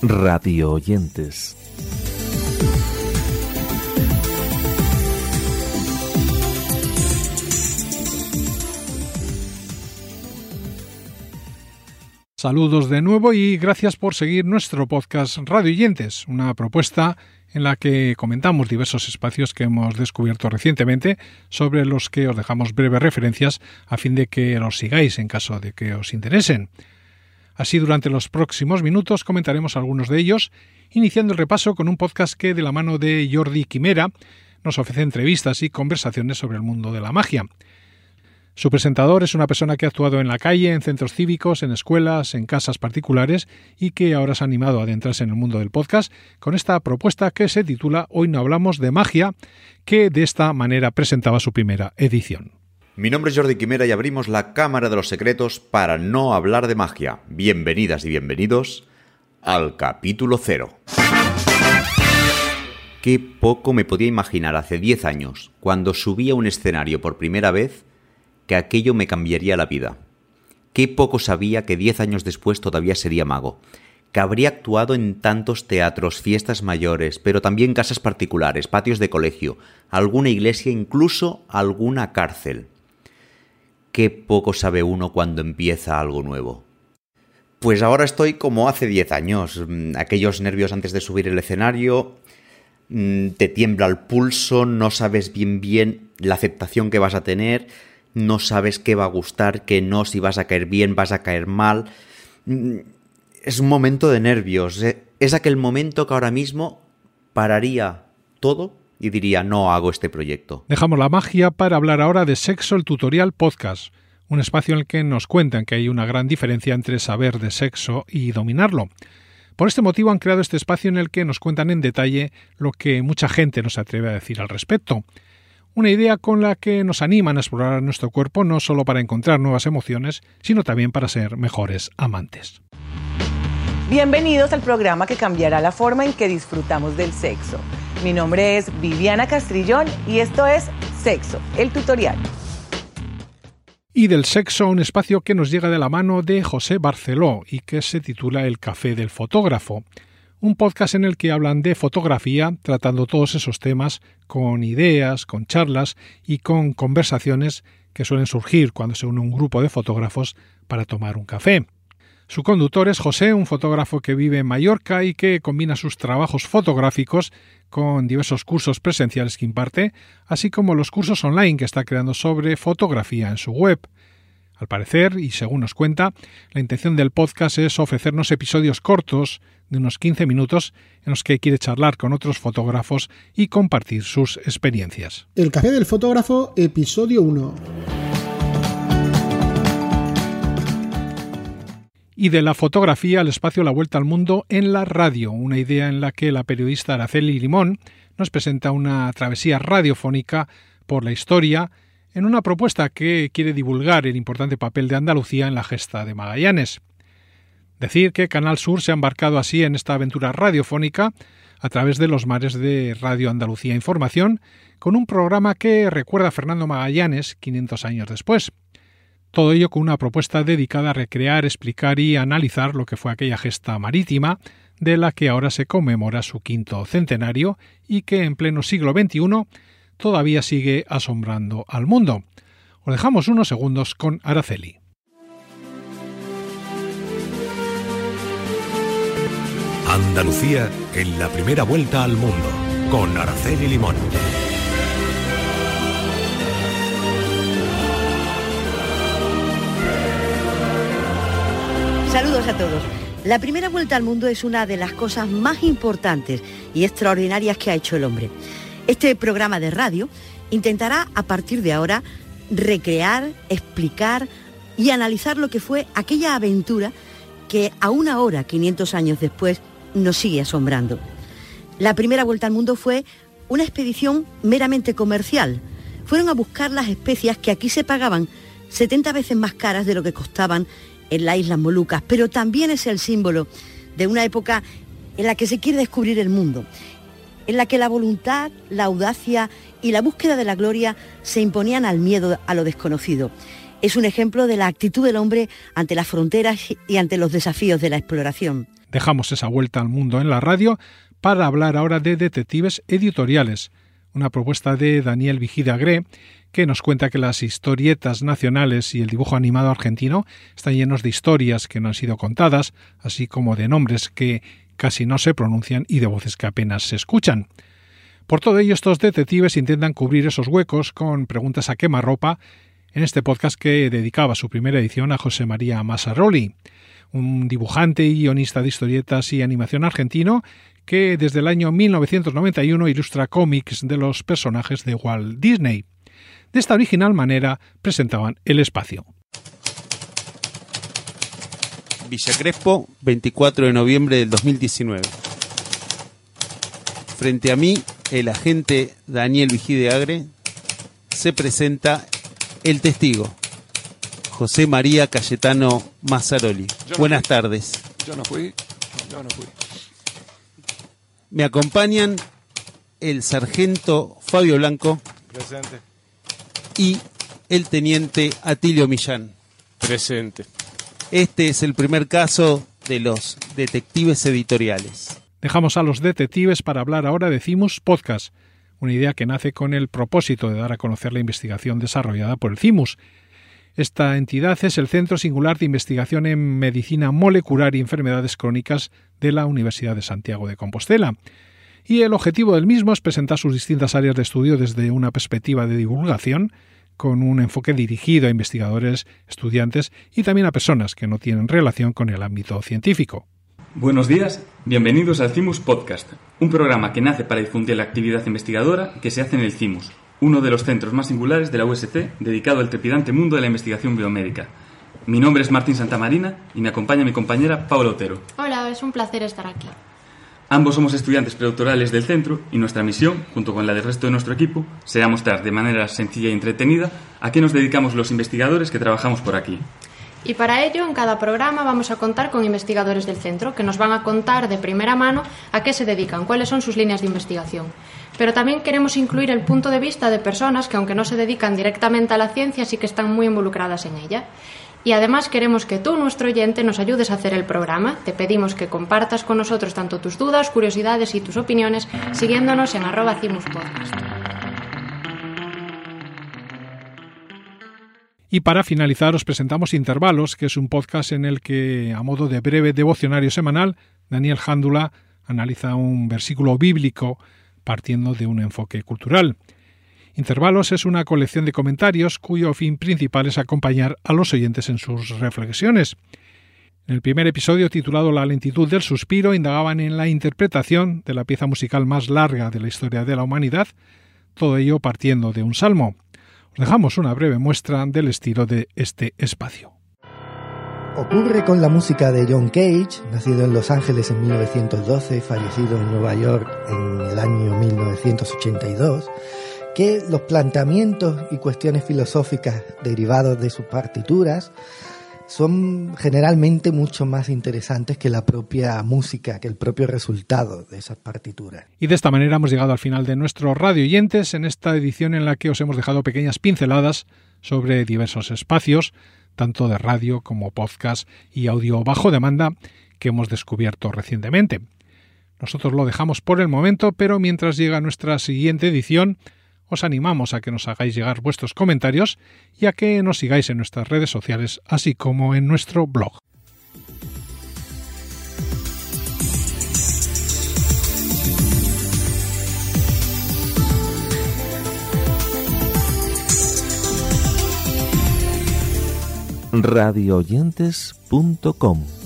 Radio oyentes. Saludos de nuevo y gracias por seguir nuestro podcast Radio Oyentes, una propuesta en la que comentamos diversos espacios que hemos descubierto recientemente, sobre los que os dejamos breves referencias a fin de que los sigáis en caso de que os interesen. Así, durante los próximos minutos comentaremos algunos de ellos, iniciando el repaso con un podcast que, de la mano de Jordi Quimera, nos ofrece entrevistas y conversaciones sobre el mundo de la magia. Su presentador es una persona que ha actuado en la calle, en centros cívicos, en escuelas, en casas particulares y que ahora se ha animado a adentrarse en el mundo del podcast con esta propuesta que se titula Hoy no hablamos de magia, que de esta manera presentaba su primera edición. Mi nombre es Jordi Quimera y abrimos la Cámara de los Secretos para no hablar de magia. Bienvenidas y bienvenidos al capítulo 0. Qué poco me podía imaginar hace 10 años, cuando subí a un escenario por primera vez, que aquello me cambiaría la vida. Qué poco sabía que 10 años después todavía sería mago, que habría actuado en tantos teatros, fiestas mayores, pero también casas particulares, patios de colegio, alguna iglesia, incluso alguna cárcel. Qué poco sabe uno cuando empieza algo nuevo. Pues ahora estoy como hace 10 años, aquellos nervios antes de subir el escenario, te tiembla el pulso, no sabes bien la aceptación que vas a tener, no sabes qué va a gustar, qué no, si vas a caer bien, vas a caer mal. Es un momento de nervios. Es aquel momento que ahora mismo pararía todo y diría, no hago este proyecto. Dejamos la magia para hablar ahora de Sexo, el Tutorial Podcast, un espacio en el que nos cuentan que hay una gran diferencia entre saber de sexo y dominarlo. Por este motivo han creado este espacio en el que nos cuentan en detalle lo que mucha gente no se atreve a decir al respecto. Una idea con la que nos animan a explorar nuestro cuerpo no solo para encontrar nuevas emociones, sino también para ser mejores amantes. Bienvenidos al programa que cambiará la forma en que disfrutamos del sexo. Mi nombre es Viviana Castrillón y esto es Sexo, el Tutorial. Y del sexo, un espacio que nos llega de la mano de José Barceló y que se titula El Café del Fotógrafo. Un podcast en el que hablan de fotografía, tratando todos esos temas con ideas, con charlas y con conversaciones que suelen surgir cuando se une un grupo de fotógrafos para tomar un café. Su conductor es José, un fotógrafo que vive en Mallorca y que combina sus trabajos fotográficos con diversos cursos presenciales que imparte, así como los cursos online que está creando sobre fotografía en su web. Al parecer, y según nos cuenta, la intención del podcast es ofrecernos episodios cortos de unos 15 minutos en los que quiere charlar con otros fotógrafos y compartir sus experiencias. El Café del Fotógrafo, episodio 1. Y de la fotografía al espacio La Vuelta al Mundo en la radio, una idea en la que la periodista Araceli Limón nos presenta una travesía radiofónica por la historia, en una propuesta que quiere divulgar el importante papel de Andalucía en la gesta de Magallanes. Decir que Canal Sur se ha embarcado así en esta aventura radiofónica a través de los mares de Radio Andalucía Información, con un programa que recuerda a Fernando Magallanes 500 años después. Todo ello con una propuesta dedicada a recrear, explicar y analizar lo que fue aquella gesta marítima, de la que ahora se conmemora su 5º centenario y que en pleno siglo XXI todavía sigue asombrando al mundo. Os dejamos unos segundos con Araceli. Andalucía en la primera vuelta al mundo, con Araceli Limón. Saludos a todos. La primera vuelta al mundo es una de las cosas más importantes y extraordinarias que ha hecho el hombre. Este programa de radio intentará a partir de ahora recrear, explicar y analizar lo que fue aquella aventura que aún ahora, 500 años después, nos sigue asombrando. La primera vuelta al mundo fue una expedición meramente comercial. Fueron a buscar las especias que aquí se pagaban 70 veces más caras de lo que costaban en las Islas Molucas, pero también es el símbolo de una época en la que se quiere descubrir el mundo, en la que la voluntad, la audacia y la búsqueda de la gloria se imponían al miedo a lo desconocido. Es un ejemplo de la actitud del hombre ante las fronteras y ante los desafíos de la exploración. Dejamos esa vuelta al mundo en la radio para hablar ahora de detectives editoriales, una propuesta de Daniel Vigide Agré, que nos cuenta que las historietas nacionales y el dibujo animado argentino están llenos de historias que no han sido contadas, así como de nombres que casi no se pronuncian y de voces que apenas se escuchan. Por todo ello, estos detectives intentan cubrir esos huecos con preguntas a quemarropa en este podcast que dedicaba su primera edición a José María Massaroli, un dibujante y guionista de historietas y animación argentino que desde el año 1991 ilustra cómics de los personajes de Walt Disney. De esta original manera presentaban El Espacio. Villa Crespo, 24 de noviembre del 2019. Frente a mí, el agente Daniel Vigide Agré, se presenta el testigo, José María Cayetano Massaroli. Buenas tardes. Yo no fui. Me acompañan el sargento Fabio Blanco. Presente. Y el teniente Atilio Millán. Presente. Este es el primer caso de los detectives editoriales. Dejamos a los detectives para hablar ahora de CIMUS Podcast, una idea que nace con el propósito de dar a conocer la investigación desarrollada por el CIMUS. Esta entidad es el Centro Singular de Investigación en Medicina Molecular y Enfermedades Crónicas de la Universidad de Santiago de Compostela. Y el objetivo del mismo es presentar sus distintas áreas de estudio desde una perspectiva de divulgación, con un enfoque dirigido a investigadores, estudiantes y también a personas que no tienen relación con el ámbito científico. Buenos días, bienvenidos al CIMUS Podcast, un programa que nace para difundir la actividad investigadora que se hace en el CIMUS, uno de los centros más singulares de la USC dedicado al trepidante mundo de la investigación biomédica. Mi nombre es Martín Santamarina y me acompaña mi compañera Paula Otero. Hola, es un placer estar aquí. Ambos somos estudiantes predoctorales del centro y nuestra misión, junto con la del resto de nuestro equipo, será mostrar de manera sencilla y entretenida a qué nos dedicamos los investigadores que trabajamos por aquí. Y para ello, en cada programa vamos a contar con investigadores del centro que nos van a contar de primera mano a qué se dedican, cuáles son sus líneas de investigación. Pero también queremos incluir el punto de vista de personas que, aunque no se dedican directamente a la ciencia, sí que están muy involucradas en ella. Y además queremos que tú, nuestro oyente, nos ayudes a hacer el programa. Te pedimos que compartas con nosotros tanto tus dudas, curiosidades y tus opiniones siguiéndonos en @CIMUSPodcast. Y para finalizar os presentamos Intervalos, que es un podcast en el que, a modo de breve devocionario semanal, Daniel Jándula analiza un versículo bíblico partiendo de un enfoque cultural. Intervalos es una colección de comentarios cuyo fin principal es acompañar a los oyentes en sus reflexiones. En el primer episodio, titulado La lentitud del suspiro, indagaban en la interpretación de la pieza musical más larga de la historia de la humanidad, todo ello partiendo de un salmo. Os dejamos una breve muestra del estilo de este espacio. Ocurre con la música de John Cage, nacido en Los Ángeles en 1912, fallecido en Nueva York en el año 1982, que los planteamientos y cuestiones filosóficas derivados de sus partituras son generalmente mucho más interesantes que la propia música, que el propio resultado de esas partituras. Y de esta manera hemos llegado al final de nuestro Radio Oyentes, en esta edición en la que os hemos dejado pequeñas pinceladas sobre diversos espacios, tanto de radio como podcast y audio bajo demanda, que hemos descubierto recientemente. Nosotros lo dejamos por el momento, pero mientras llega nuestra siguiente edición, os animamos a que nos hagáis llegar vuestros comentarios y a que nos sigáis en nuestras redes sociales, así como en nuestro blog. radioyentes.com